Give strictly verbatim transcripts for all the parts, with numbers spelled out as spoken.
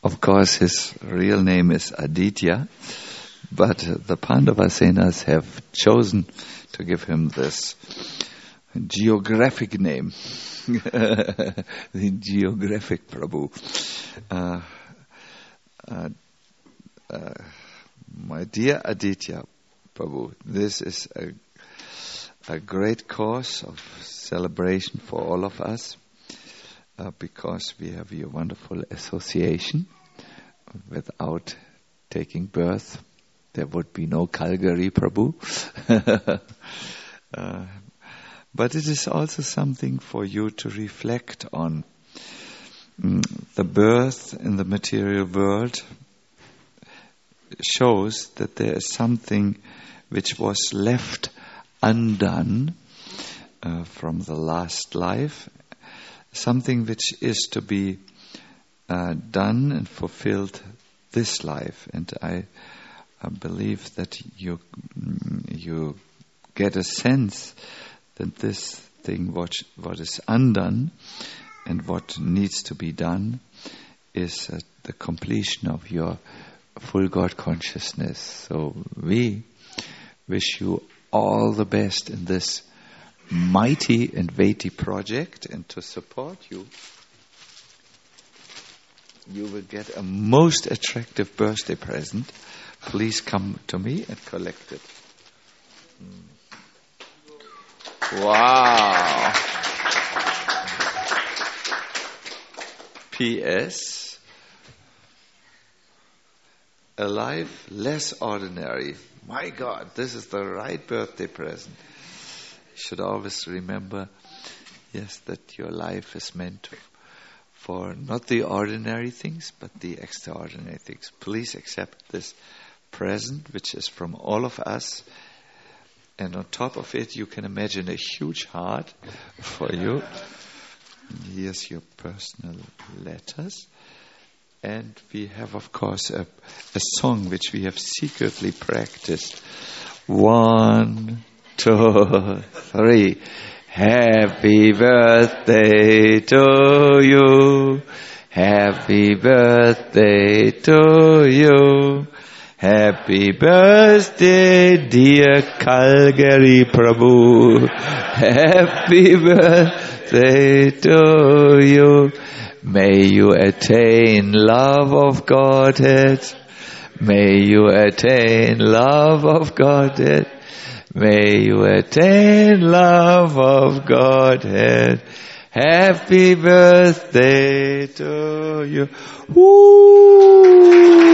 Of course, his real name is Aditya, but the Pandavasenas have chosen to give him this geographic name, the geographic Prabhu. Uh, uh, uh, my dear Aditya Prabhu, this is a, a great cause of celebration for all of us, uh, because we have your wonderful association. Without taking birth, there would be no Calgary Prabhu. uh, but it is also something for you to reflect on. Mm, the birth in the material world shows that there is something which was left undone uh, from the last life, something which is to be uh, done and fulfilled this life. And I, I believe that you you get a sense that this thing what what is undone and what needs to be done is uh, the completion of your full God consciousness. So we wish you all the best in this mighty and weighty project, and to support you, you will get a most attractive birthday present. Please come to me and collect it. Wow. P S A life less ordinary. My God, this is the right birthday present. You should always remember, yes, that your life is meant for not the ordinary things, but the extraordinary things. Please accept this present, which is from all of us. And on top of it, you can imagine a huge heart for you. Here's your personal letters. And we have, of course, a, a song which we have secretly practiced. One, two, three. Happy birthday to you. Happy birthday to you. Happy birthday, dear Calgary Prabhu. Happy birthday to you. May you attain love of Godhead. May you attain love of Godhead. May you attain love of Godhead. Happy birthday to you. Woo!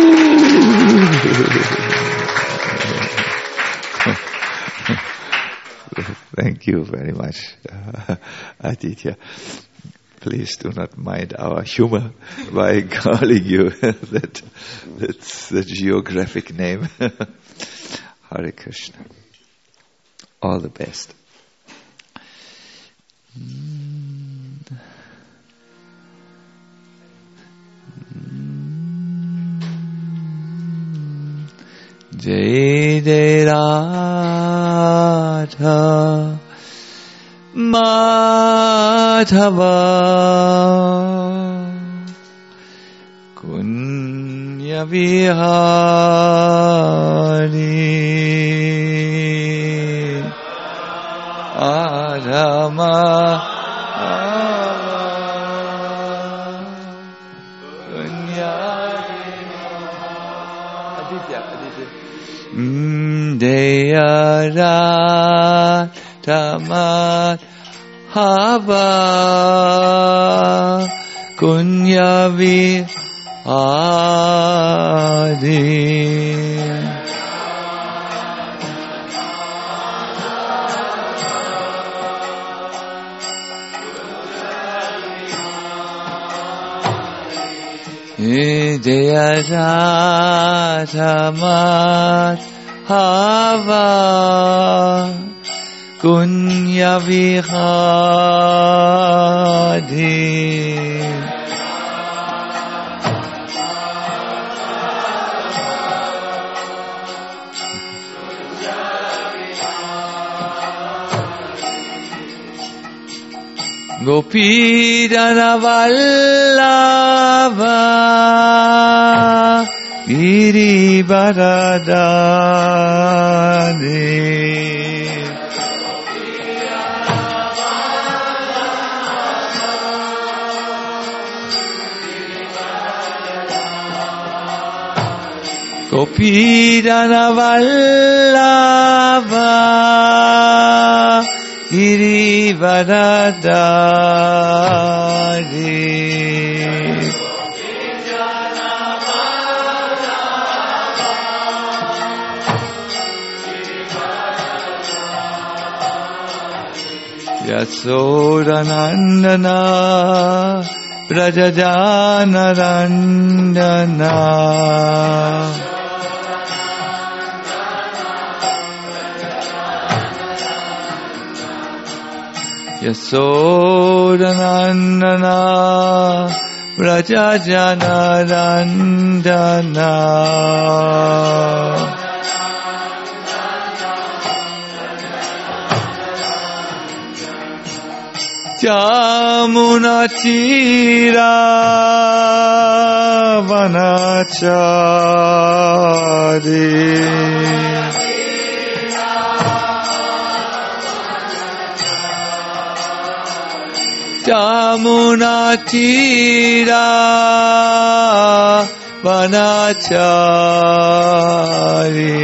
Thank you very much, uh, Aditya. Please do not mind our humor by calling you that. That's the geographic name. Hare Krishna. All the best. Jai Jai Radha Madhava Kunya Vihari Adhama Kunya Aditya Aditya Deyara Tamat Hava Kunyavi Adi Deyara Tamat Hava Kunya Vihadi Gopidana Vallava Girivaradhari. Gopidana Vallabha Girivaradhari. Yasodanandana Brajajanarandana. Yasodanandana Brajajanarandana. Jamunatira vanachari. Jamunatira vanachari.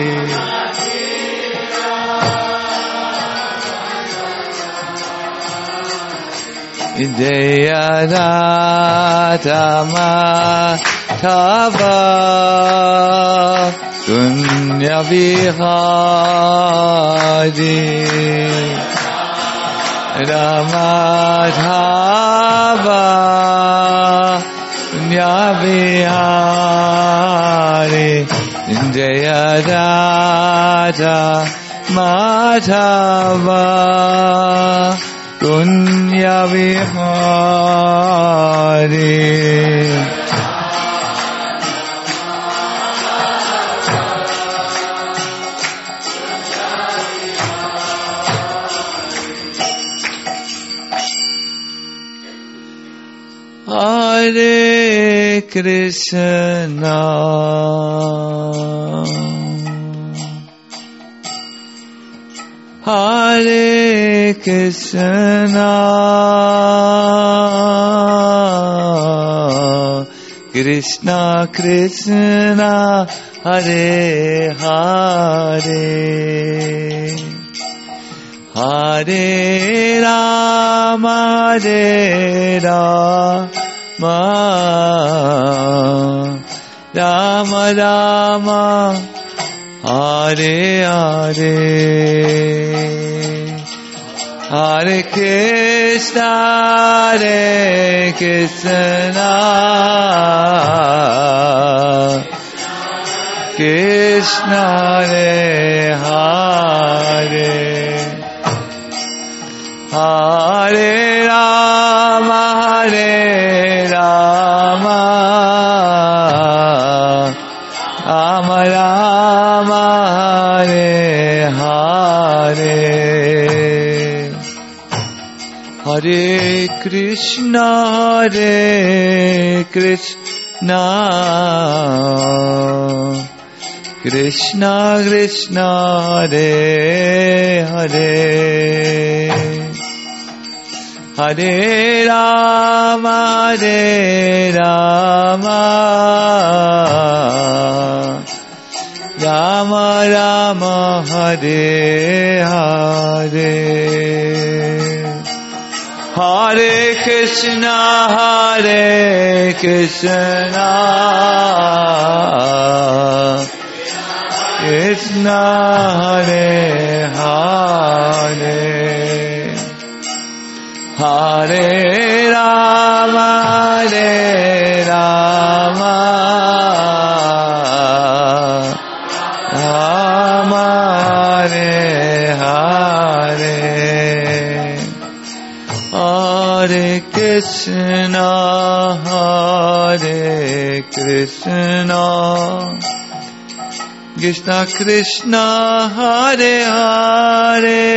Jayaramadhava Punyavihari. Ramadhava Punyavihari. Jayaramadhava Punyavihari. Hare Krishna, Hare Krishna, Krishna Krishna, Hare Hare, Hare Rama, Hare Rama, Rama Rama, Hare Hare, Hare Krishna, Hare Krishna, Krishna Hare Hare, Hare Rama, Hare Rama, Rama Rama, Hare Hare, Hare Krishna, Hare Krishna, Krishna Krishna, Hare Hare, Hare Rama, Hare Rama, Rama Rama, Hare Hare, Hare Krishna, Hare Krishna, Krishna Hare Hare, Hare Rama, Hare Rama, Rama Hare Hare, Hare Krishna, Hare Krishna, Krishna Krishna, Hare Hare,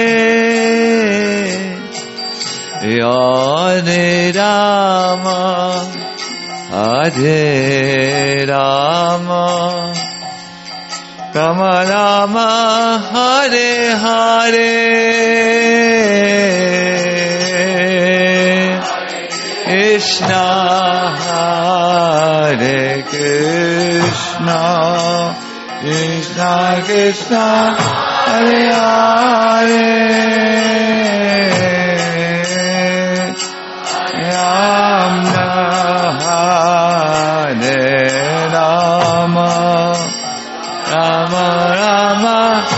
Hare Rama, Hare Rama, Rama Rama, Hare Hare, Krishna, Hare Krishna, Krishna Krishna, Hare Hare, Rama Hare Rama, Rama Rama,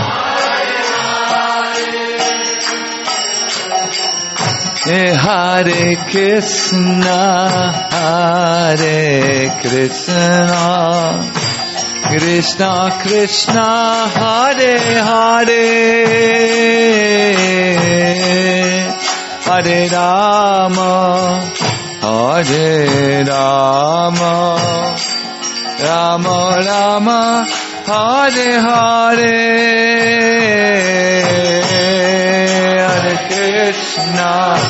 Hare Krishna, Hare Krishna, Krishna Krishna, Hare Hare, Hare Rama, Hare Rama, Rama Rama, Hare Hare, Hare Krishna,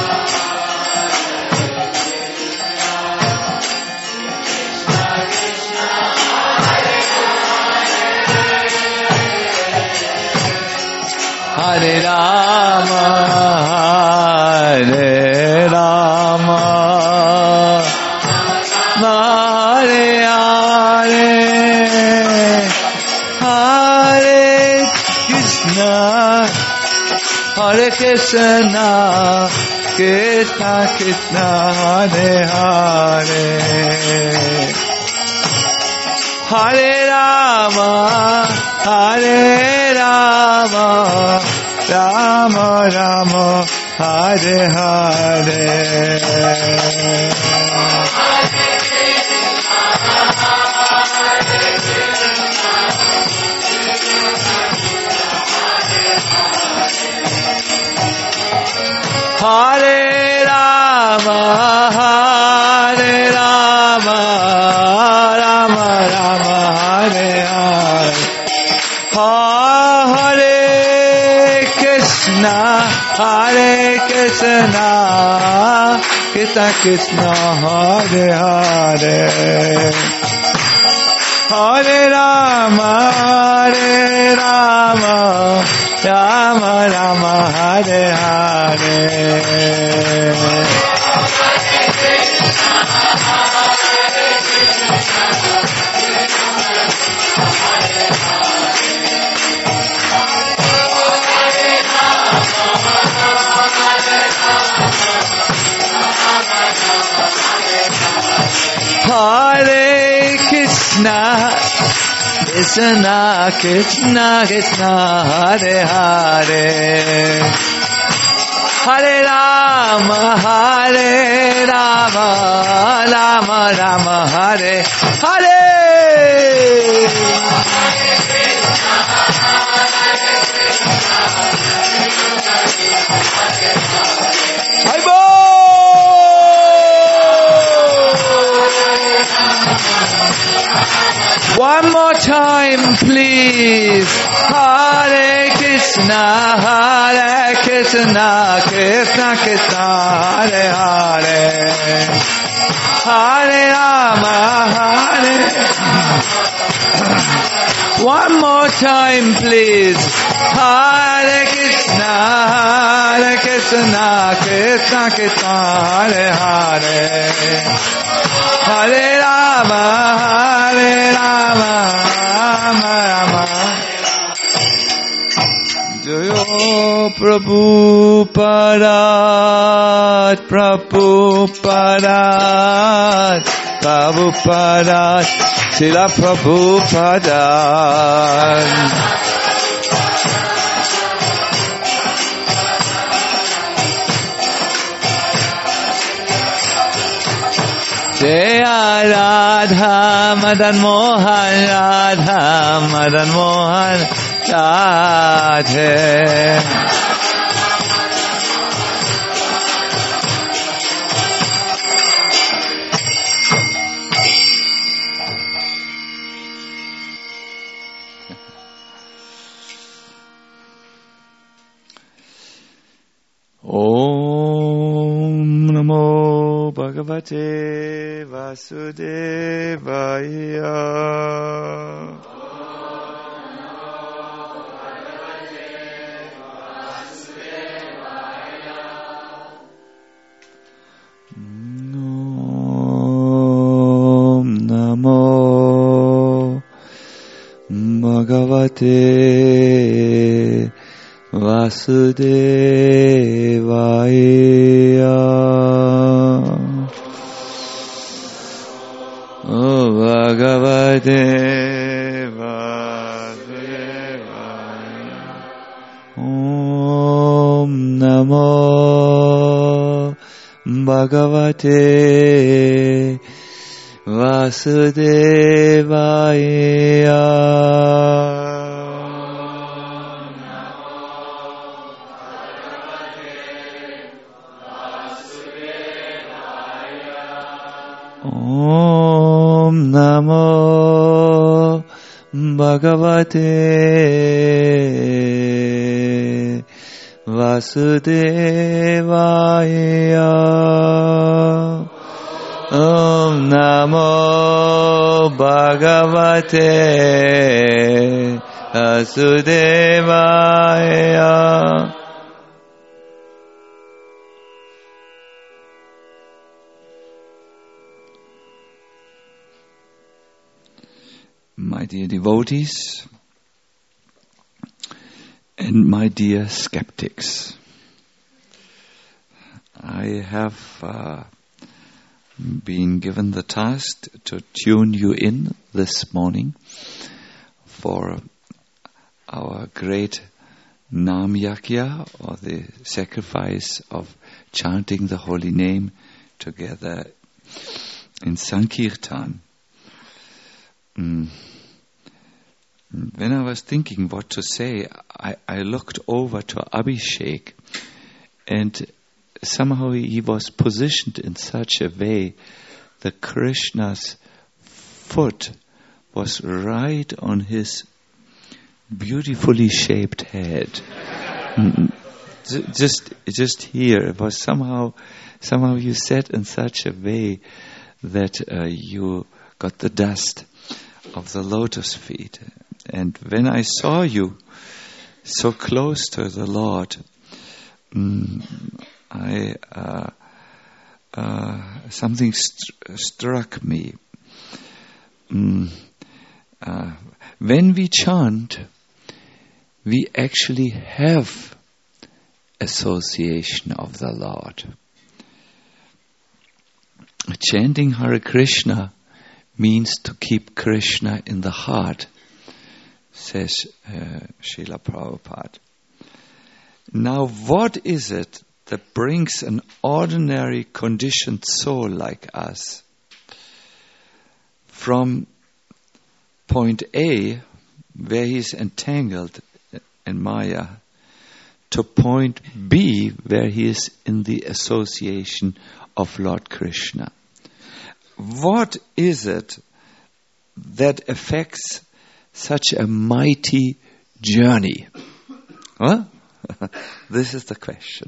Hare Rama, Hare Rama, Hare Hare, Hare Krishna, Hare Krishna, Krishna Krishna, Hare Hare, Hare Rama, Hare Rama, Rama Rama, Hare Hare, Hare Rama, Hare Rama, Rama Rama, Hare Hare, Hare Krishna, Hare Krishna, Krishna Krishna, Hare Hare, Hare Rama, Hare Rama, Rama Rama, Hare Hare, Hare Krishna, Krishna Krishna Krishna, Hare Hare, Hare Rama, Hare Rama, Rama Rama, Hare Hare, one more time, please. Hare Krishna, Hare Krishna, Krishna Krishna, Hare Hare, Hare Rama, Hare. One more time, please. Hare Krishna, Hare Krishna, Krishna Krishna, Hare Hare, Hare Rama, Hare Rama, Rama Rama. Jayo Prabhupada, Prabhupada, Prabhupada, Srila Prabhupada. Jaya Radha Madan Mohan, Radha Madan Mohan, Radhe. Om Namo Bhagavate Vasudevaya. Vasudevaya. Bhagavate Vasudevaya. Oh Bhagavate Vasudevaya. Om Namo Bhagavate Vasudevaya. Om Namo Bhagavate Vasudevaya. Om Namo Bhagavate Vasudevaya. My dear devotees and my dear skeptics, I have uh, been given the task to tune you in this morning for our great Nam Yajna, or the sacrifice of chanting the holy name together in Sankirtan. Mm. When I was thinking what to say, I, I looked over to Abhishek, and somehow he was positioned in such a way that Krishna's foot was right on his beautifully shaped head. Mm. Just, just here, it was somehow, somehow you sat in such a way that uh, you got the dust of the lotus feet. And when I saw you so close to the Lord, mm, I uh, uh, something st- struck me. Mm, uh, when we chant, we actually have association of the Lord. Chanting Hare Krishna means to keep Krishna in the heart, says uh, Srila Prabhupada. Now, what is it that brings an ordinary conditioned soul like us from point A, where he is entangled in Maya, to point B, where he is in the association of Lord Krishna? What is it that affects such a mighty journey? Huh? This is the question.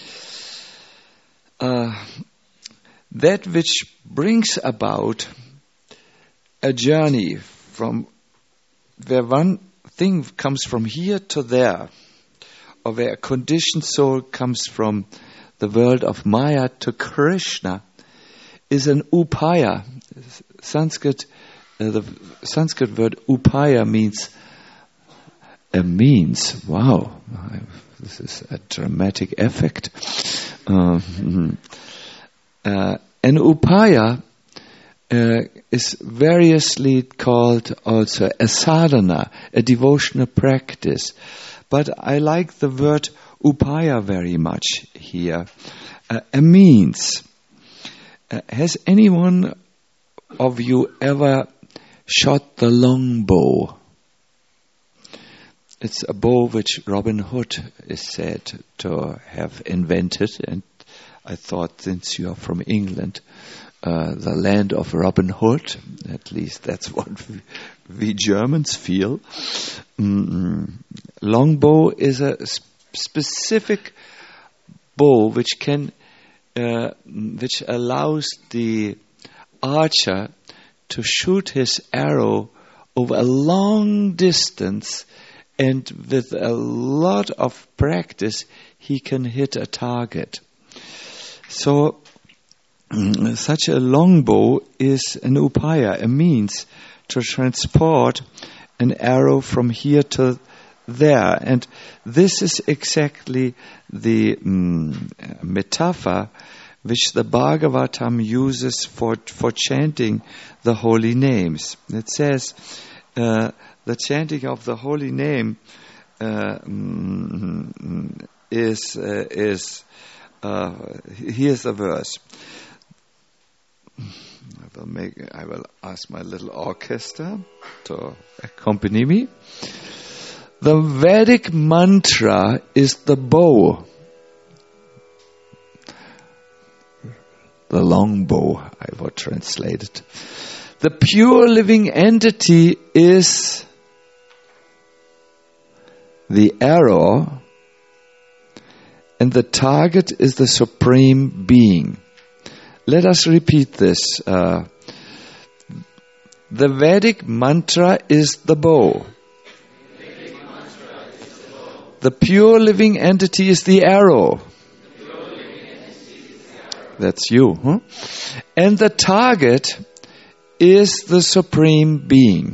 Uh, that which brings about a journey from where one thing comes from here to there, or where a conditioned soul comes from the world of Maya to Krishna, is an upaya. Sanskrit, uh, the Sanskrit word upaya means a means. Wow, this is a dramatic effect. Uh, uh, an upaya uh, is variously called also a sadhana, a devotional practice. But I like the word upaya very much here. Uh, a means. Uh, has anyone of you ever shot the long bow? It's a bow which Robin Hood is said to have invented, and I thought, since you are from England, uh, the land of Robin Hood, at least that's what we, we Germans feel. Mm-mm. Longbow is a sp- specific bow which can, uh, which allows the archer to shoot his arrow over a long distance, and with a lot of practice, he can hit a target. So, such a longbow is an upaya, a means to transport an arrow from here to there. And this is exactly the um, metaphor which the Bhagavatam uses for, for chanting the holy names. It says, uh, the chanting of the holy name uh, is, uh, is uh, here's the verse. I will, make, I will ask my little orchestra to accompany me. The Vedic mantra is the bow. The long bow, I would translate it. The pure living entity is the arrow, and the target is the supreme being. Let us repeat this. Uh, the Vedic mantra is the bow. The pure living entity is the arrow. That's you. Huh? And the target is the Supreme Being.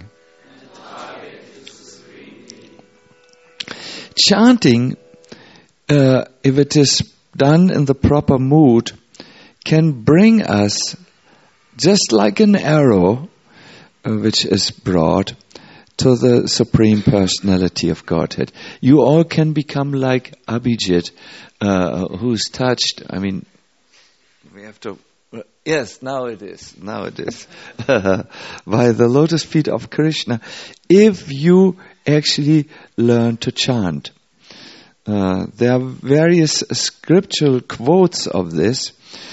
Chanting, uh, if it is done in the proper mood, can bring us, just like an arrow, uh, which is brought, to the Supreme Personality of Godhead. You all can become like Abhijit, uh, who's touched, I mean, we have to, uh, yes, now it is, now it is, by the lotus feet of Krishna, if you actually learn to chant. Uh, there are various scriptural quotes of this.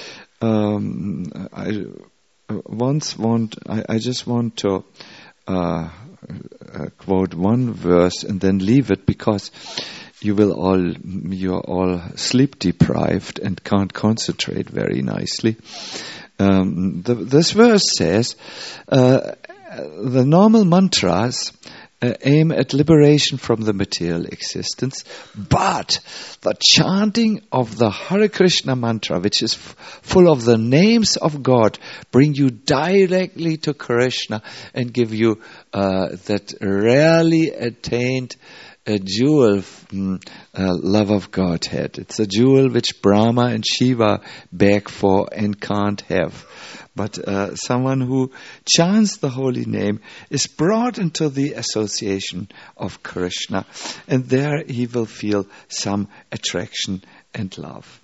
Um, I once want, I, I just want to uh, uh, quote one verse and then leave it, because you will all, you're all sleep deprived and can't concentrate very nicely. Um, the, this verse says, uh, the normal mantras uh, aim at liberation from the material existence, but the chanting of the Hare Krishna mantra, which is f- full of the names of God, bring you directly to Krishna and give you uh, that rarely attained a jewel, mm, uh, love of Godhead. It's a jewel which Brahma and Shiva beg for and can't have. But uh, someone who chants the holy name is brought into the association of Krishna, and there he will feel some attraction and love.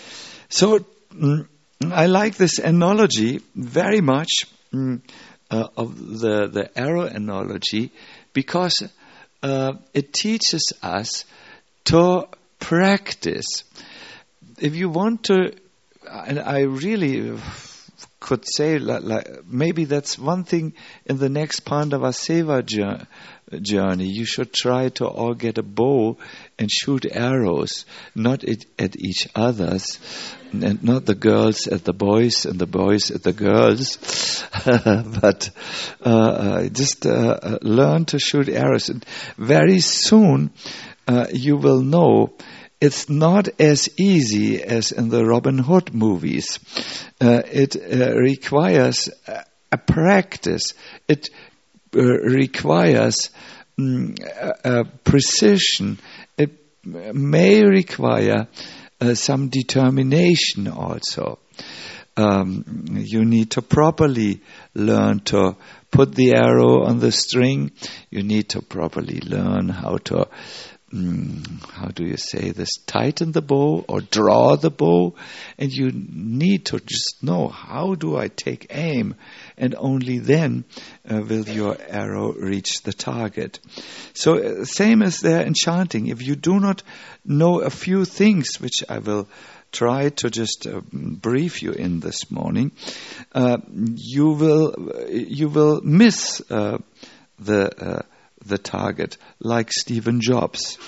So mm, I like this analogy very much, mm, uh, of the, the arrow analogy, because Uh, it teaches us to practice. If you want to, and I really could say, like, like, maybe that's one thing in the next Pandava Seva journey. You should try to all get a bow and shoot arrows, not at, at each other's, and not the girls at the boys and the boys at the girls, but uh, just uh, learn to shoot arrows. And very soon uh, you will know it's not as easy as in the Robin Hood movies. Uh, it uh, requires a, a practice. It uh, requires um, a, a precision. It may require uh, some determination also. Um, you need to properly learn to put the arrow on the string. You need to properly learn how to Mm, how do you say this, tighten the bow or draw the bow, and you need to just know, how do I take aim, and only then uh, will your arrow reach the target. So uh, same as there in chanting, if you do not know a few things, which I will try to just uh, brief you in this morning, uh, you will you will miss uh, the uh, the target, like Stephen Jobs.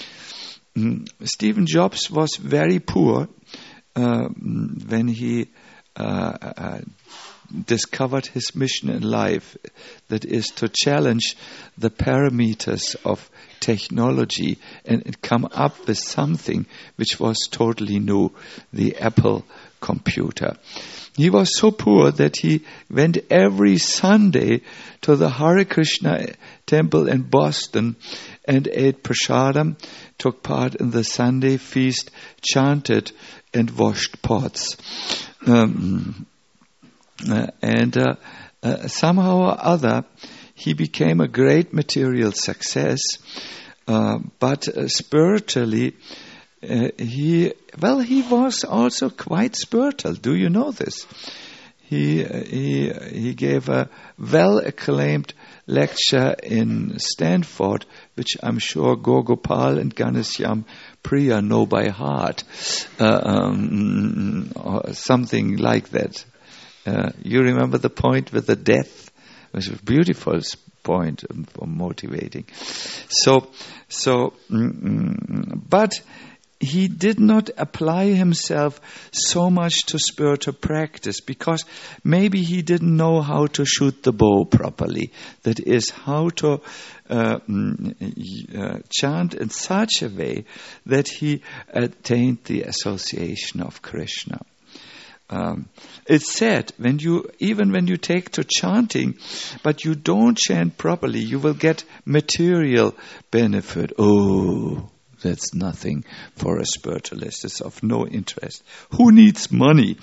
Mm, Stephen Jobs was very poor uh, when he uh, uh, discovered his mission in life, that is to challenge the parameters of technology and come up with something which was totally new, the Apple computer. He was so poor that he went every Sunday to the Hare Krishna temple in Boston and ate prasadam, took part in the Sunday feast, chanted and washed pots. Um, uh, and uh, uh, somehow or other, he became a great material success, uh, but uh, spiritually, uh, he, well, he was also quite spiritual. Do you know this? He, uh, he, he gave a well-acclaimed lecture in Stanford, which I'm sure Gogopal and Ghanshyam Priya know by heart, uh, um, or something like that. Uh, you remember the point with the death? It was a beautiful point for motivating. So, so, mm, but he did not apply himself so much to spiritual practice because maybe he didn't know how to shoot the bow properly. That is, how to uh, uh, chant in such a way that he attained the association of Krishna. Um, it's said when you, even when you take to chanting, but you don't chant properly, you will get material benefit. Oh, that's nothing for a spiritualist. It's of no interest. Who needs money?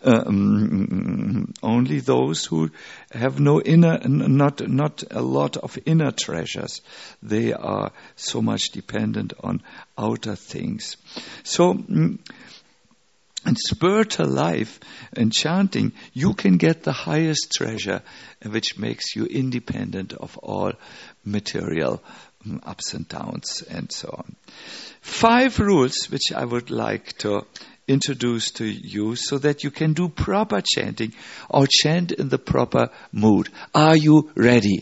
Um, only those who have no inner, not not a lot of inner treasures. They are so much dependent on outer things. So. Mm, In spiritual life and chanting, you can get the highest treasure, which makes you independent of all material ups and downs and so on. Five rules which I would like to introduce to you so that you can do proper chanting or chant in the proper mood. Are you ready?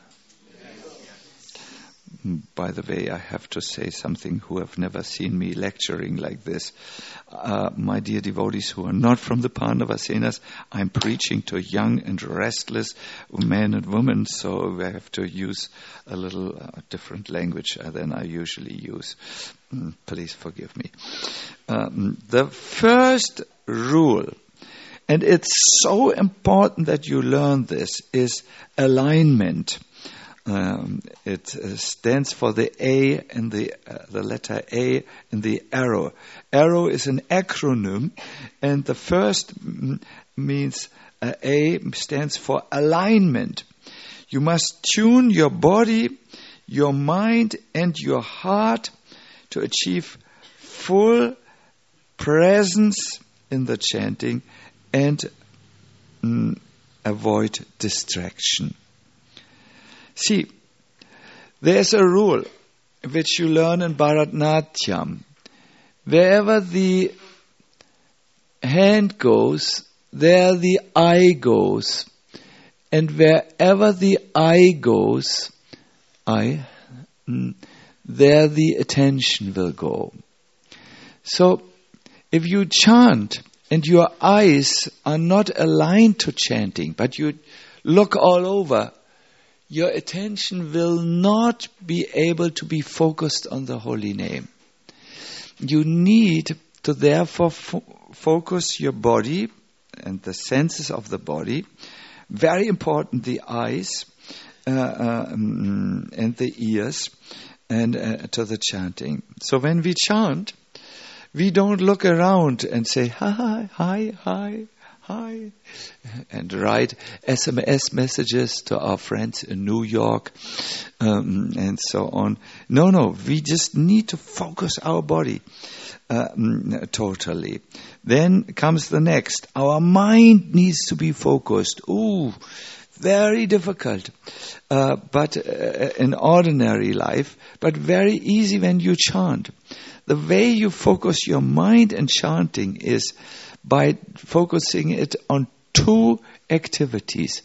By the way, I have to say something who have never seen me lecturing like this. Uh, my dear devotees who are not from the Pandavasenas, I'm preaching to young and restless men and women, so we have to use a little uh, different language than I usually use. Mm, please forgive me. Um, the first rule, and it's so important that you learn this, is alignment. Um, it uh, stands for the A in the uh, the letter A in the arrow. Arrow is an acronym, and the first m- means uh, A stands for alignment. You must tune your body, your mind, and your heart to achieve full presence in the chanting and mm, avoid distraction. See, there's a rule which you learn in Bharatanatyam. Wherever the hand goes, there the eye goes. And wherever the eye goes, eye, there the attention will go. So, if you chant and your eyes are not aligned to chanting, but you look all over, your attention will not be able to be focused on the holy name. You need to therefore fo- focus your body and the senses of the body. Very important, the eyes uh, uh, and the ears and uh, to the chanting. So when we chant, we don't look around and say, hi, hi, hi. Hi, and write S M S messages to our friends in New York, um, and so on. No, no, we just need to focus our body uh, totally. Then comes the next. Our mind needs to be focused. Ooh, very difficult, uh, but uh, in ordinary life, but very easy when you chant. The way you focus your mind in chanting is by focusing it on two activities.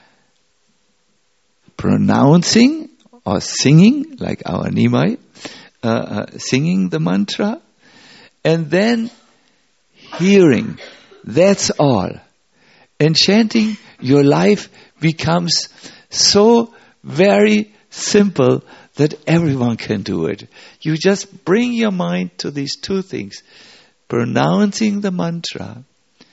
Pronouncing or singing, like our Nimai, uh, uh, singing the mantra, and then hearing. That's all. And chanting, your life becomes so very simple that everyone can do it. You just bring your mind to these two things. Pronouncing the mantra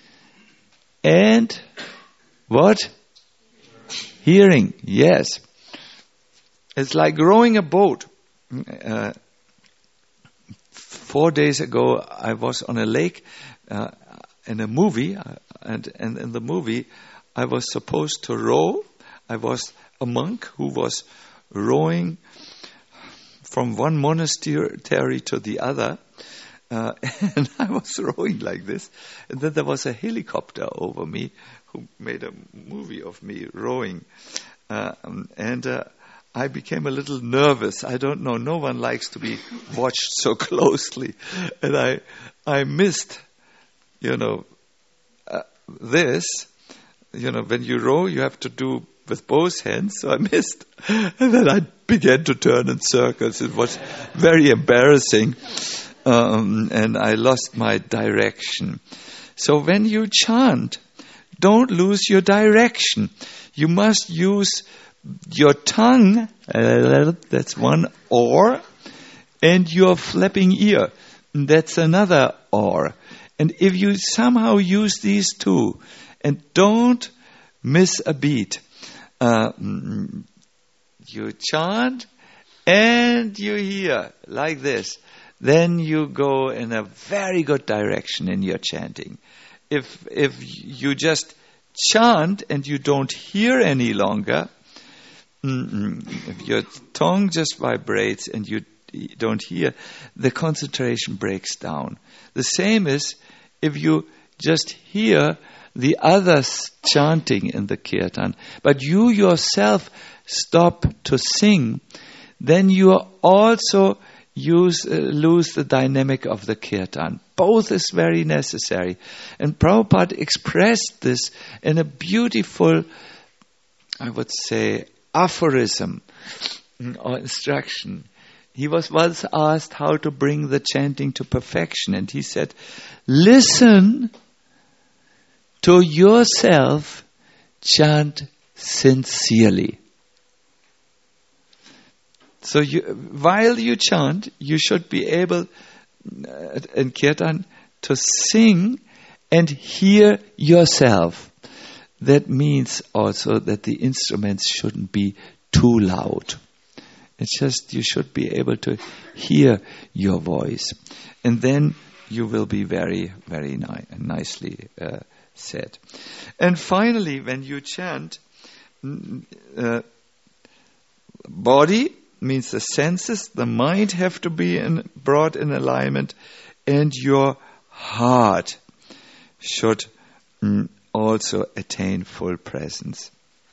and what? Hearing, yes. It's like rowing a boat. Uh, four days ago, I was on a lake uh, in a movie, uh, and, and in the movie, I was supposed to row. I was a monk who was rowing from one monastery to the other, uh, and I was rowing like this, and then there was a helicopter over me who made a movie of me rowing, uh, and uh, I became a little nervous. I don't know, no one likes to be watched so closely, and I I missed, you know, uh, this, you know, when you row, you have to do with both hands, so I missed. And then I began to turn in circles. It was very embarrassing, um, and I lost my direction. So when you chant, don't lose your direction. You must use your tongue, uh, that's one oar, and your flapping ear, that's another oar. And if you somehow use these two, and don't miss a beat, Uh, you chant and you hear like this, then you go in a very good direction in your chanting. If if you just chant and you don't hear any longer, if your tongue just vibrates and you don't hear, the concentration breaks down. The same is if you just hear the others chanting in the kirtan, but you yourself stop to sing, then you also use, uh, lose the dynamic of the kirtan. Both is very necessary. And Prabhupada expressed this in a beautiful, I would say, aphorism or instruction. He was once asked how to bring the chanting to perfection, and he said, listen to yourself, chant sincerely. So you, while you chant, you should be able uh, in kirtan to sing and hear yourself. That means also that the instruments shouldn't be too loud. It's just you should be able to hear your voice. And then you will be very, very ni- nicely uh, said. And finally, when you chant, uh, body means the senses, the mind have to be in, brought in alignment, and your heart should mm, also attain full presence.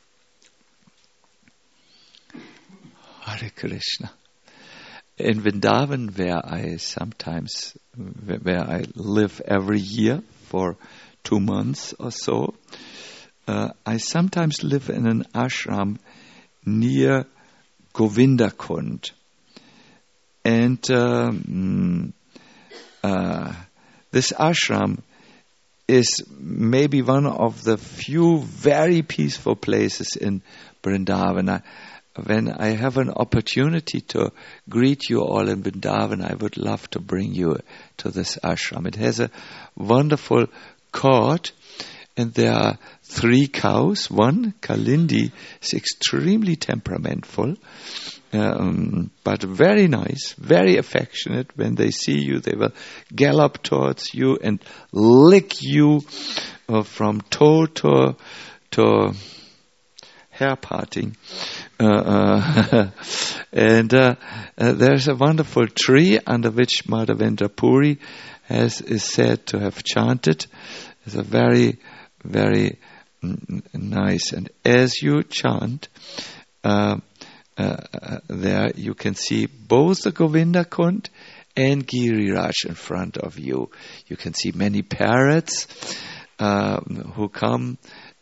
Hare Krishna. In Vrindavan, where I sometimes, where I live every year for two months or so, uh, I sometimes live in an ashram near Govindakund. And um, uh, this ashram is maybe one of the few very peaceful places in Vrindavan. I, when I have an opportunity to greet you all in Vrindavan, I would love to bring you to this ashram. It has a wonderful court, and there are three cows. One, Kalindi, is extremely temperamental, um, but very nice, very affectionate. When they see you, they will gallop towards you and lick you uh, from toe to, to hair parting. Uh, uh, and uh, uh, there's a wonderful tree under which Madhavendra Puri has, is said to have chanted. It's a very, very mm, nice. And as you chant, uh, uh, uh, there you can see both the Govindakund and Giriraj in front of you. You can see many parrots uh, who come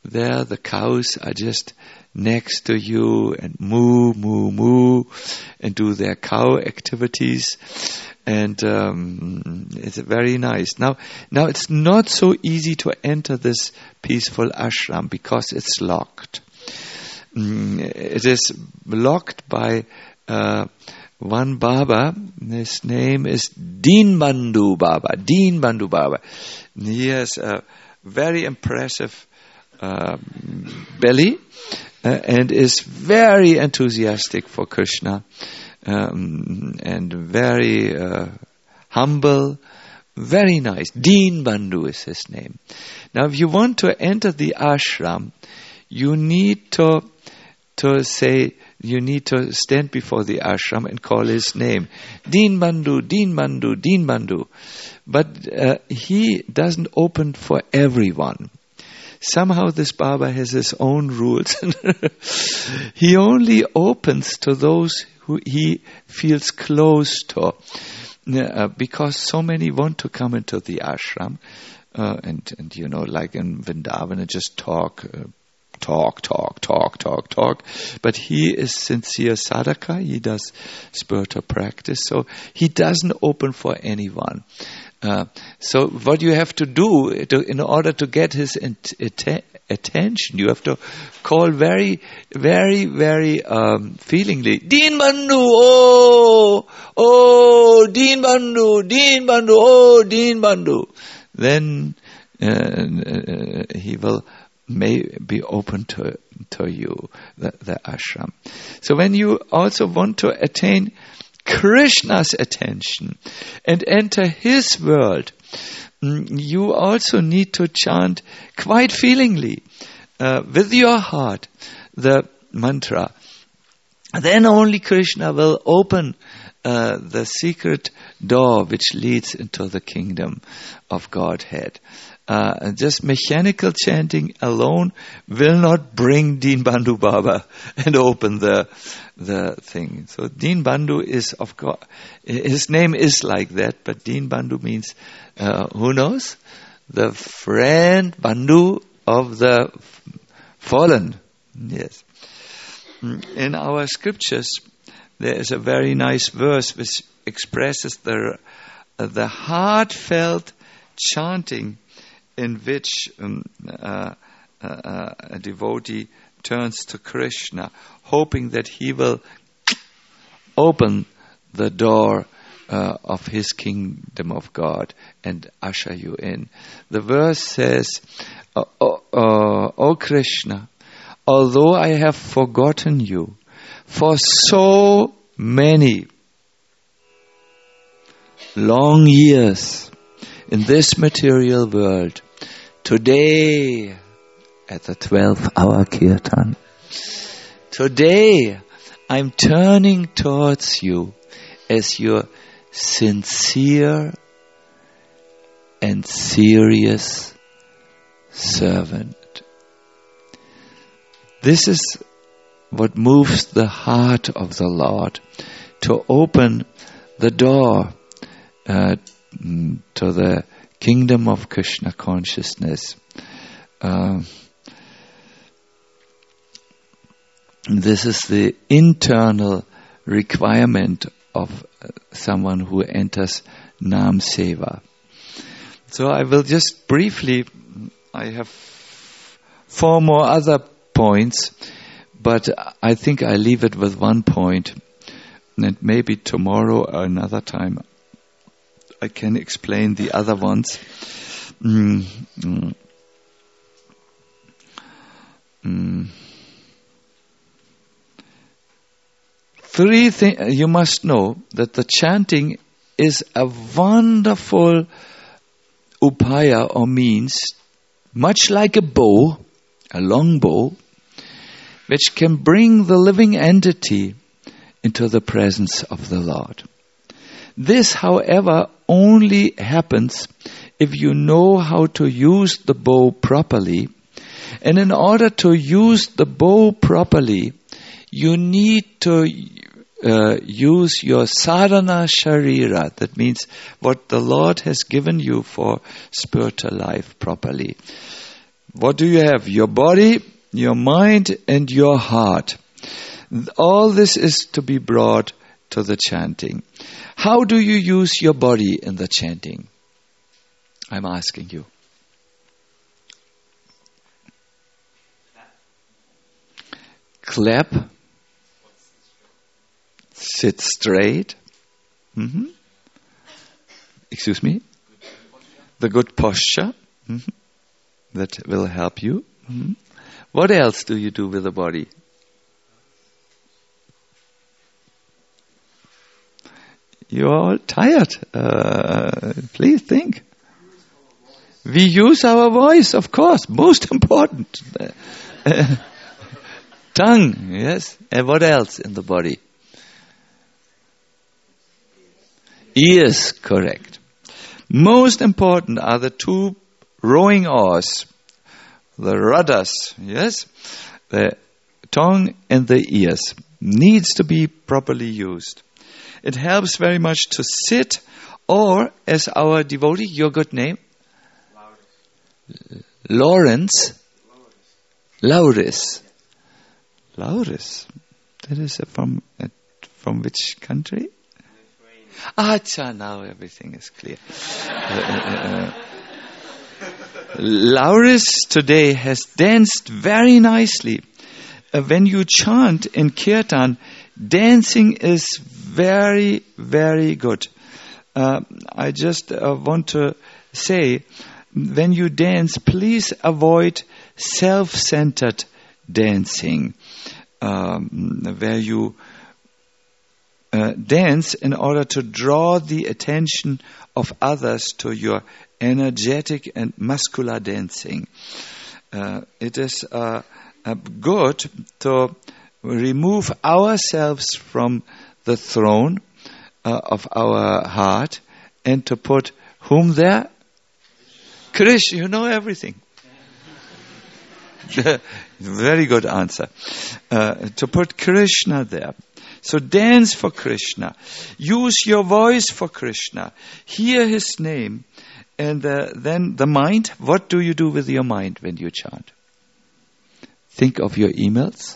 there the cows are just next to you and moo, moo, moo, and do their cow activities. And um, it's very nice. Now, now it's not so easy to enter this peaceful ashram because it's locked. Mm, it is locked by uh, one Baba. His name is Dinbandhu Baba. Dinbandhu Baba. He has a very impressive uh, belly uh, and is very enthusiastic for Krishna. Um, and very uh, humble, very nice. Dinbandhu is his name. Now, if you want to enter the ashram, you need to to say, you need to stand before the ashram and call his name. Dinbandhu, Dinbandhu, Dinbandhu. But uh, he doesn't open for everyone. Somehow this Baba has his own rules. He only opens to those who he feels close to, uh, because so many want to come into the ashram, uh, and, and you know, like in Vrindavan, and just talk, uh, talk, talk, talk, talk, talk. But he is sincere sadhaka, he does spiritual practice, so he doesn't open for anyone. Uh, so what you have to do to, in order to get his int- att- attention, you have to call very, very, very um, feelingly, Dinbandhu, oh, oh, Dinbandhu, Dinbandhu, oh, Dinbandhu. Then uh, uh, he will may be open to to you, the, the ashram. So when you also want to attain Krishna's attention and enter his world, you also need to chant quite feelingly uh, with your heart the mantra. Then only Krishna will open uh, the secret door which leads into the kingdom of Godhead. Uh, just mechanical chanting alone will not bring Dinbandhu Baba and open the the thing. So Dinbandhu is, of course, his name is like that, but Dinbandhu means, uh, who knows? The friend, Bandhu of the fallen. Yes. In our scriptures, there is a very nice verse which expresses the uh, the heartfelt chanting in which um, uh, uh, a devotee turns to Krishna, hoping that he will open the door uh, of his kingdom of God and usher you in. The verse says, "O oh, oh, oh Krishna, although I have forgotten you for so many long years in this material world, today at the twelfth hour kirtan, today I'm turning towards you as your sincere and serious servant." This is what moves the heart of the Lord, to open the door uh, to the kingdom of Krishna consciousness. Uh, this is the internal requirement of someone who enters Nam Seva. So I will just briefly, I have four more other points, but I think I leave it with one point, and maybe tomorrow or another time I can explain the other ones. Mm, mm, mm. Three things you must know: that the chanting is a wonderful upaya or means, much like a bow, a long bow, which can bring the living entity into the presence of the Lord. This, however, only happens if you know how to use the bow properly. And in order to use the bow properly, you need to uh, use your sadhana sharira. That means what the Lord has given you for spiritual life properly. what do you have? Your body, your mind, and your heart. All this is to be brought to the chanting. How do you use your body in the chanting? I'm asking you. Clap. Sit straight. Mm-hmm. Excuse me? The good posture. Mm-hmm. That will help you. Mm-hmm. What else do you do with the body? You're all tired. Uh, please think. We use our voice, of course. Most important. Uh, tongue, yes. And what else in the body? Ears, correct. Most important are the two rowing oars, the rudders, yes. The tongue and the ears needs to be properly used. It helps very much to sit, or as our devotee, your good name? Lawrence. Lauris. Lauris. That is from uh, from which country? Acha, now everything is clear. uh, uh, Lauris today has danced very nicely. Uh, when you chant in Kirtan, dancing is very, very good. Uh, I just uh, want to say, when you dance, please avoid self-centered dancing, um, where you uh, dance in order to draw the attention of others to your energetic and muscular dancing. Uh, it is uh, uh, good to remove ourselves from the throne uh, of our heart and to put whom there? Krishna, you know everything. Very good answer. Uh, to put Krishna there. So dance for Krishna. Use your voice for Krishna. Hear His name. And uh, then the mind. What do you do with your mind when you chant? Think of your emails.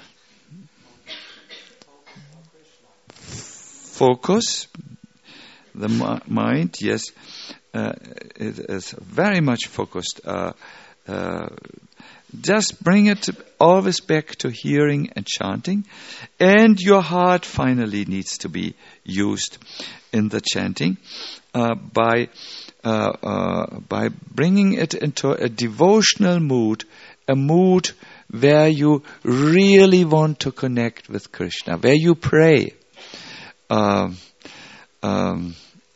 Focus. The mi- mind, yes, uh, it is very much focused. Uh, uh, just bring it always back to hearing and chanting. And your heart finally needs to be used in the chanting uh, by uh, uh, by bringing it into a devotional mood, a mood where you really want to connect with Krishna, where you pray. Um, um,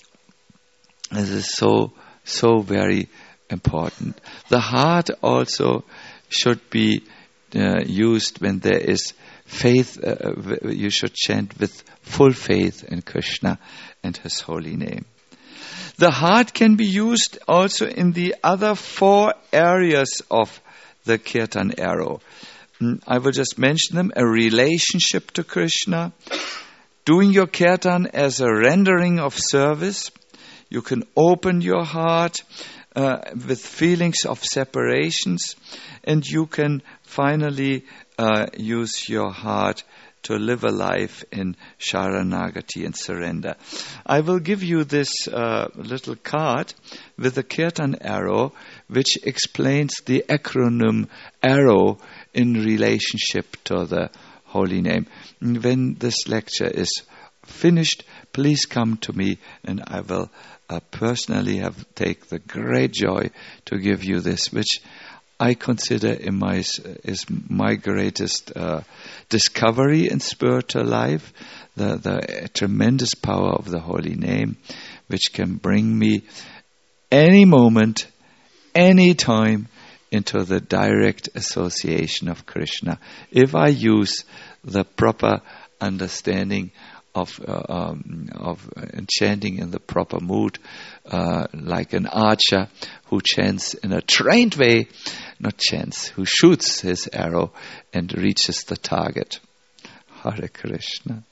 this is so, so very important. The heart also should be uh, used when there is faith. Uh, you should chant with full faith in Krishna and His holy name. The heart can be used also in the other four areas of the Kirtan arrow. I will just mention them. A relationship to Krishna. Doing your Kirtan as a rendering of service. You can open your heart uh, with feelings of separations. And you can finally uh, use your heart to live a life in Sharanagati and surrender. I will give you this uh, little card with the Kirtan arrow, which explains the acronym arrow in relationship to the holy name. When this lecture is finished, please come to me and I will uh, personally have take the great joy to give you this, which I consider in my, is my greatest uh, discovery in spiritual life, the, the tremendous power of the holy name, which can bring me any moment, any time into the direct association of Krishna. If I use the proper understanding of uh, um, of uh, chanting in the proper mood, uh, like an archer who chants in a trained way, not chants, who shoots his arrow and reaches the target. Hare Krishna.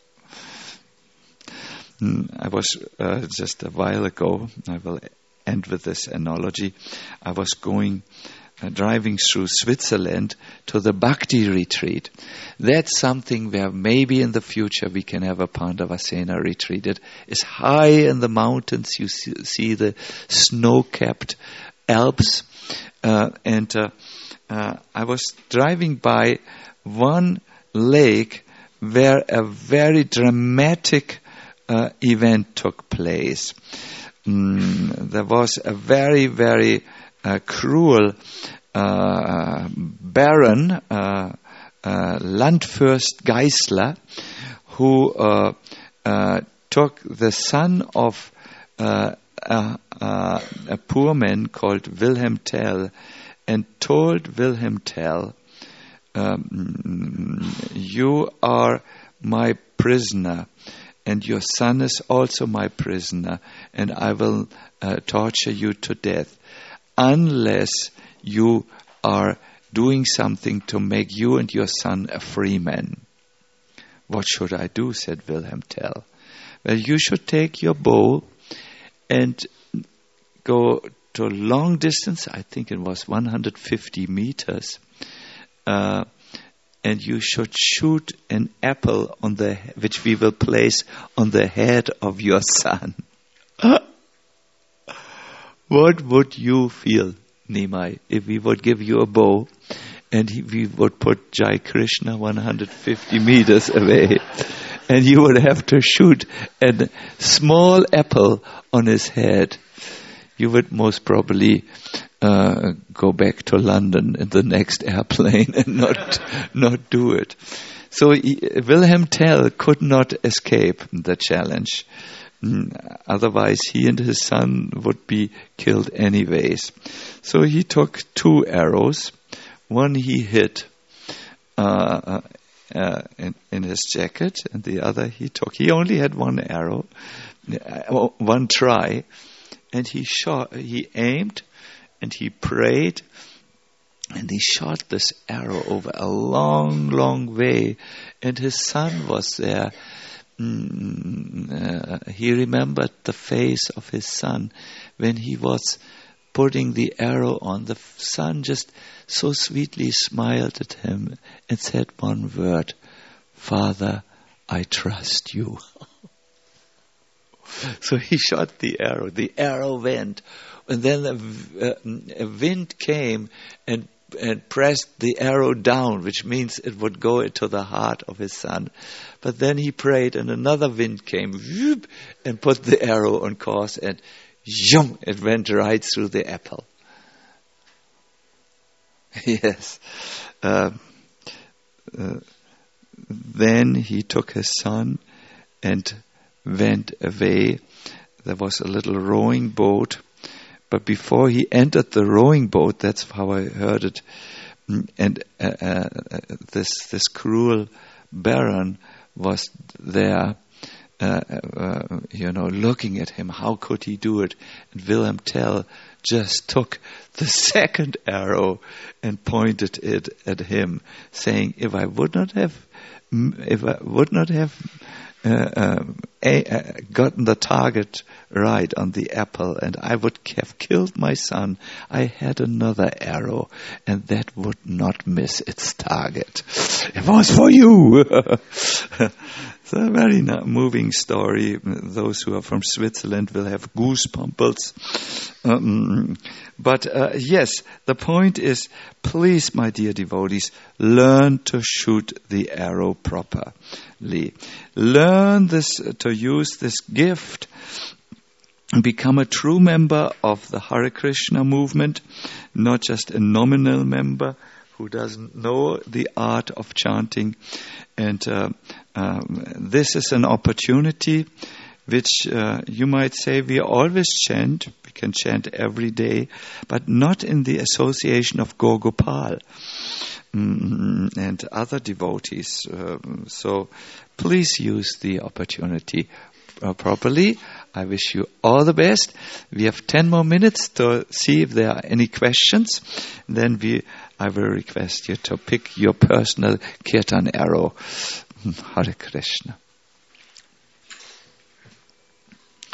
Mm, I was uh, just a while ago, I will end with this analogy. I was going uh, driving through Switzerland to the Bhakti retreat. That's something where maybe in the future we can have a Pandavasena retreat. It is high in the mountains. You see, see the snow-capped Alps. Uh, and uh, uh, I was driving by one lake where a very dramatic uh, event took place. Mm, there was a very, very uh, cruel uh, baron, uh, uh, Landfürst Geisler, who uh, uh, took the son of uh, a, a, a poor man called Wilhelm Tell and told Wilhelm Tell, um, you are my prisoner, and your son is also my prisoner, and I will uh, torture you to death unless you are doing something to make you and your son a free man. What should I do? Said Wilhelm Tell. Well, you should take your bow and go to a long distance, I think it was one hundred fifty meters, uh, and you should shoot an apple on the which we will place on the head of your son. What would you feel, Nimai, if we would give you a bow and he, we would put Jai Krishna one hundred fifty meters away and you would have to shoot a small apple on his head? You would most probably uh, go back to London in the next airplane and not not do it. So he, Wilhelm Tell could not escape the challenge. Mm, otherwise, he and his son would be killed anyways. So he took two arrows. One he hid uh, uh, in, in his jacket, and the other he took. He only had one arrow, uh, one try. And he shot, he aimed, and he prayed, and he shot this arrow over a long, long way. And his son was there. Mm, uh, he remembered the face of his son when he was putting the arrow on. The son just so sweetly smiled at him and said one word, "Father, I trust you." So he shot the arrow. The arrow went, and then a, a, a wind came and and pressed the arrow down, which means it would go into the heart of his son. But then he prayed, and another wind came whoop, and put the arrow on course, and zoom, it went right through the apple. Yes. Uh, uh, then he took his son and went away. There was a little rowing boat, but before he entered the rowing boat, that's how I heard it, and uh, uh, this this cruel baron was there, uh, uh, you know, looking at him. How could he do it? And Wilhelm Tell just took the second arrow and pointed it at him, saying, "If I would not have, if I would not have." Uh, uh, a, uh, gotten the target right on the apple, and I would have killed my son, I had another arrow, and that would not miss its target. It was for you. It's a very moving story. Those who are from Switzerland will have goosebumps. Um, but uh, yes, the point is, please, my dear devotees, learn to shoot the arrow properly. Learn this, to use this gift and become a true member of the Hare Krishna movement, not just a nominal member who doesn't know the art of chanting. And uh, um, this is an opportunity which uh, you might say we always chant. We can chant every day, but not in the association of Gaur Gopal mm, and other devotees. Uh, so please use the opportunity uh, properly. I wish you all the best. We have ten more minutes to see if there are any questions. Then we, I will request you to pick your personal kirtan arrow. Hare Krishna.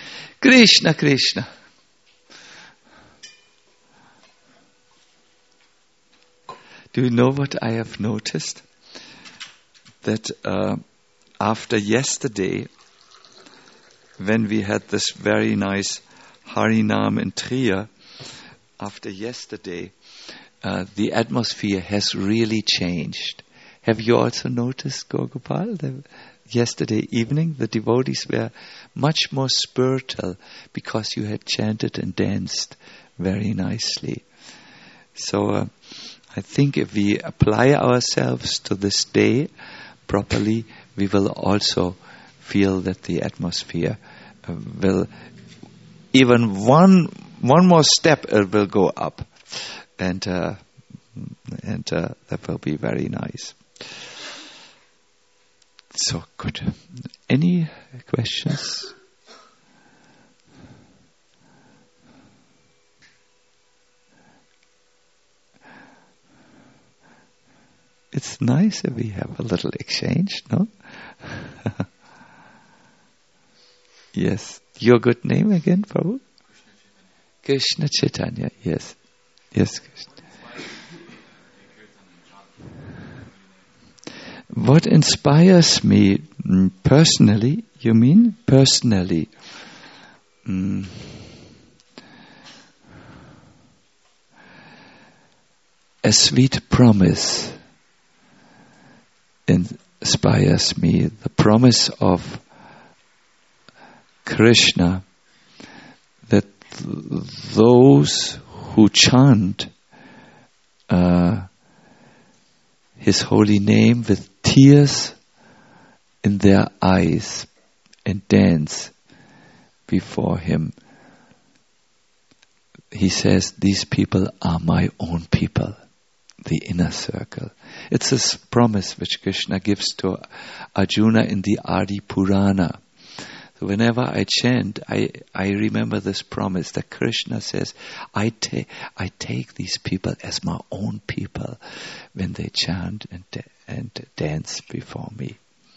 Krishna, Krishna. Do you know what I have noticed? That uh, after yesterday, when we had this very nice Harinam in Trier, after yesterday, uh, the atmosphere has really changed. Have you also noticed, Gopal, that yesterday evening the devotees were much more spiritual because you had chanted and danced very nicely. So uh, I think if we apply ourselves to this day properly, we will also feel that the atmosphere uh, will, even one one more step, it will go up, and uh, and uh, that will be very nice. So good. Any questions? It's nice if we have a little exchange, no? Yes. Your good name again, Prabhu? Krishna Chaitanya. Yes. Yes, Krishna. What inspires me mm, personally, you mean? Personally. Mm. A sweet promise inspires me. The promise of Krishna that those who chant uh, His holy name with tears in their eyes and dance before Him, He says, these people are my own people, the inner circle. It's this promise which Krishna gives to Arjuna in the Adi Purana. So whenever I chant, I, I remember this promise that Krishna says, I, ta- I take these people as my own people when they chant and, da- and dance before me.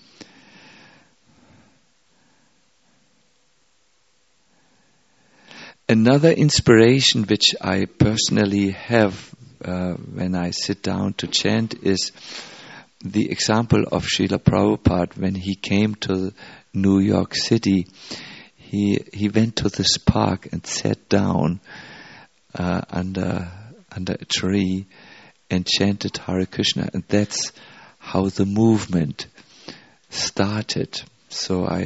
Another inspiration which I personally have uh, when I sit down to chant is the example of Srila Prabhupada when he came to New York City. He he went to this park and sat down uh, under under a tree and chanted Hare Krishna, and that's how the movement started. So I,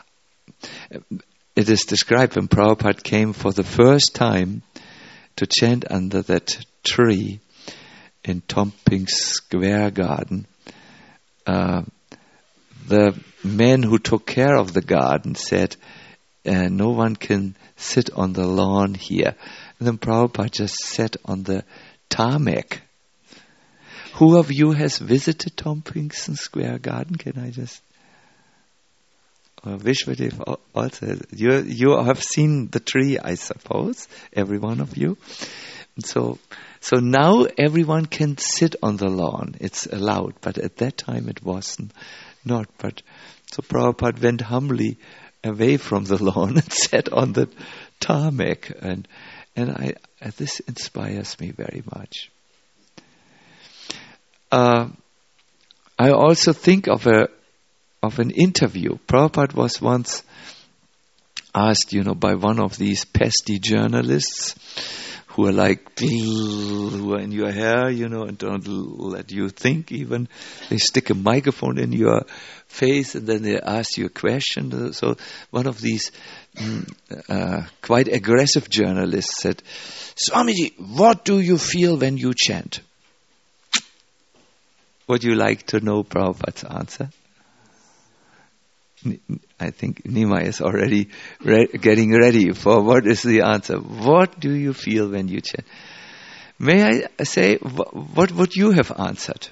it is described when Prabhupada came for the first time to chant under that tree in Tompkins Square Garden. Uh, the men who took care of the garden said, uh, no one can sit on the lawn here. And then Prabhupada just sat on the tarmac. Who of you has visited Tompkins Square Garden? Can I just... Uh, Vishwadev also. You, you have seen the tree, I suppose, every one of you. So, so now everyone can sit on the lawn. It's allowed, but at that time it wasn't not. But so Prabhupada went humbly away from the lawn and sat on the tarmac, and and I uh, this inspires me very much. Uh, I also think of a of an interview. Prabhupada was once asked, you know, by one of these pesky journalists who are like, who are in your hair, you know, and don't let you think even. They stick a microphone in your face and then they ask you a question. So one of these mm, uh, quite aggressive journalists said, Swamiji, what do you feel when you chant? Would you like to know Prabhupada's answer? I think Nima is already re- getting ready for what is the answer. What do you feel when you chant? May I say, wh- what would you have answered?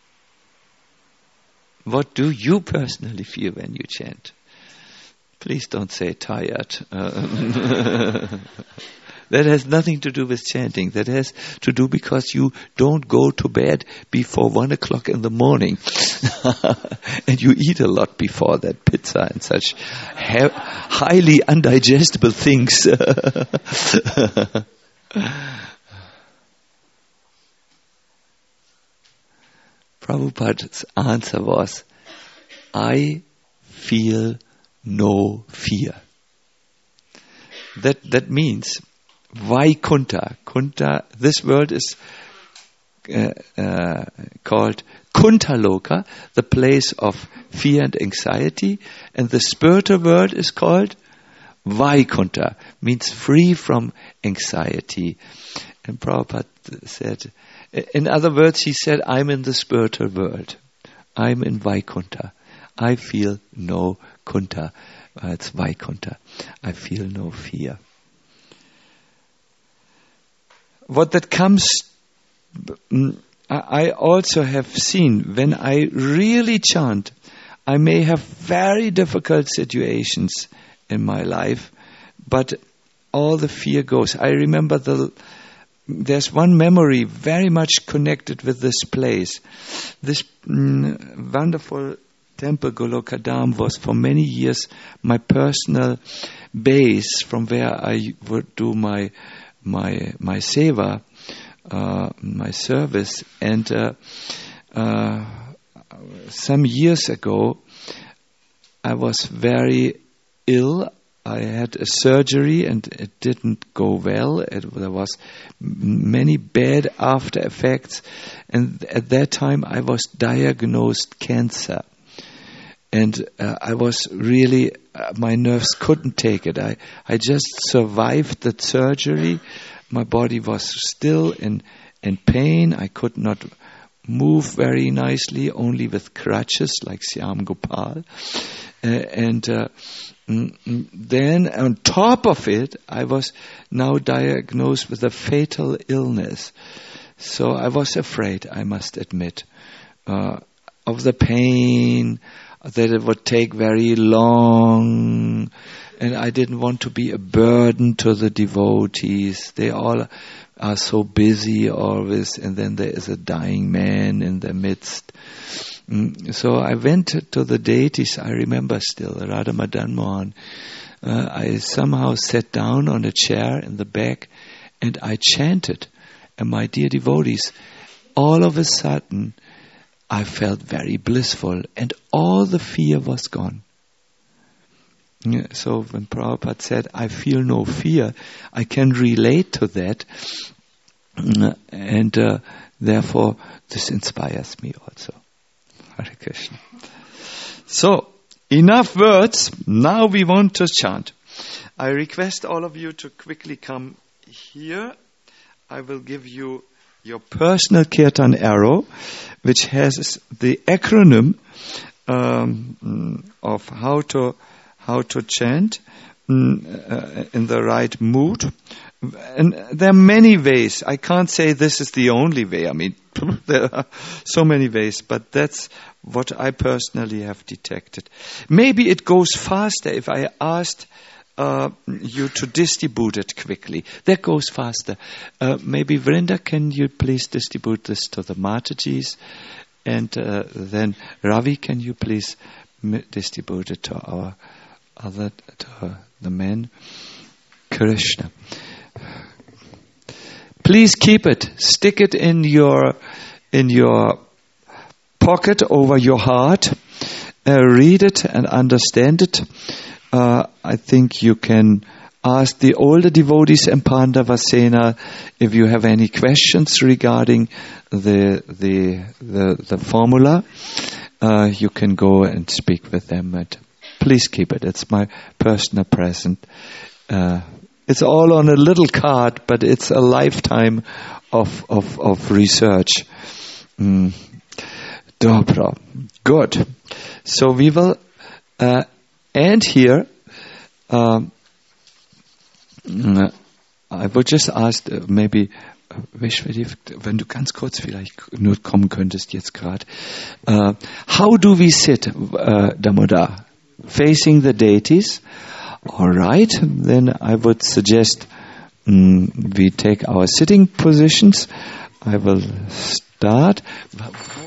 What do you personally feel when you chant? Please don't say tired. Uh, that has nothing to do with chanting. That has to do because you don't go to bed before one o'clock in the morning. And you eat a lot before that, pizza and such ha- highly undigestible things. Prabhupada's answer was, I feel no fear. That that means Vaikunta. Kunta, this word is uh, uh, called Kuntaloka, the place of fear and anxiety, and the spiritual word is called Vaikunta, means free from anxiety. And Prabhupada said, in other words, he said, I'm in the spiritual world. I'm in Vaikunta. I feel no kunta. Uh, it's Vaikunta. I feel no fear. What that comes, I also have seen when I really chant, I may have very difficult situations in my life, but all the fear goes. I remember the there's one memory very much connected with this place. This mm, wonderful temple, Golokadam, was for many years my personal base from where I would do my my my seva, uh, my service. And uh, uh, some years ago, I was very ill. I had a surgery and it didn't go well. It, there was many bad after effects. And at that time I was diagnosed cancer. And uh, I was really, uh, my nerves couldn't take it. I, I just survived the surgery. My body was still in, in pain. I could not move very nicely, only with crutches like Syam Gopal. Uh, and uh, then on top of it, I was now diagnosed with a fatal illness. So I was afraid, I must admit, uh, of the pain, that it would take very long, and I didn't want to be a burden to the devotees. They all are so busy always, and then there is a dying man in their midst. Mm, so I went to the deities, I remember still, Radha Madan Mohan. Uh, I somehow sat down on a chair in the back and I chanted. And my dear devotees, all of a sudden, I felt very blissful and all the fear was gone. Yeah, so when Prabhupada said, I feel no fear, I can relate to that. And uh, therefore, this inspires me also. Hare Krishna. So, enough words. Now we want to chant. I request all of you to quickly come here. I will give you your personal kirtan arrow, which has the acronym um, of how to how to chant um, uh, in the right mood. And there are many ways. I can't say this is the only way. I mean, there are so many ways, but that's what I personally have detected. Maybe it goes faster if I asked uh, you to distribute it quickly. That goes faster. Uh, maybe Vrinda, can you please distribute this to the Matajis? And uh, then Ravi, can you please m- distribute it to our other, to the men? Krishna. Please keep it. Stick it in your in your pocket over your heart. Uh, read it and understand it. Uh, I think you can ask the older devotees in Pandavasena if you have any questions regarding the the the, the formula. Uh, you can go and speak with them. And please keep it. It's my personal present. Uh, It's all on a little card, but it's a lifetime of of, of research. Mm. Dobro. Good. So we will uh, end here. Um, I would just ask, uh, maybe, uh, wenn du ganz kurz vielleicht nur kommen könntest jetzt gerade. Uh, how do we sit, uh, Damodar? Facing the deities? All right, then I would suggest um, we take our sitting positions. I will start.